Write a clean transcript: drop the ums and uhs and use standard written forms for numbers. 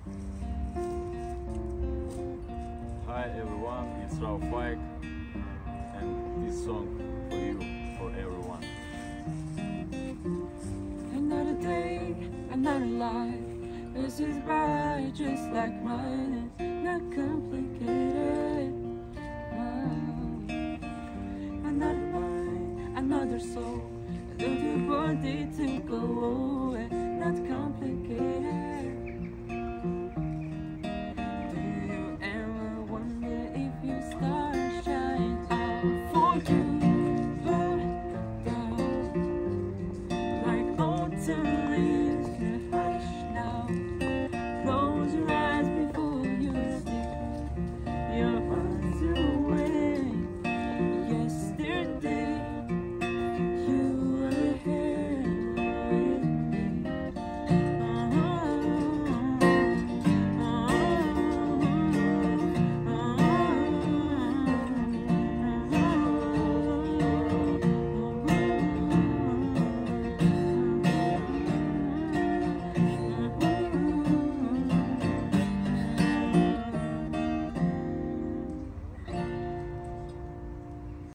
Hi everyone, it's Rauf Faik, and this song for you, for everyone. Another day, another life. This is right, just like mine. It's not complicated. Another mind, another soul. Another body to go away. Not complicated.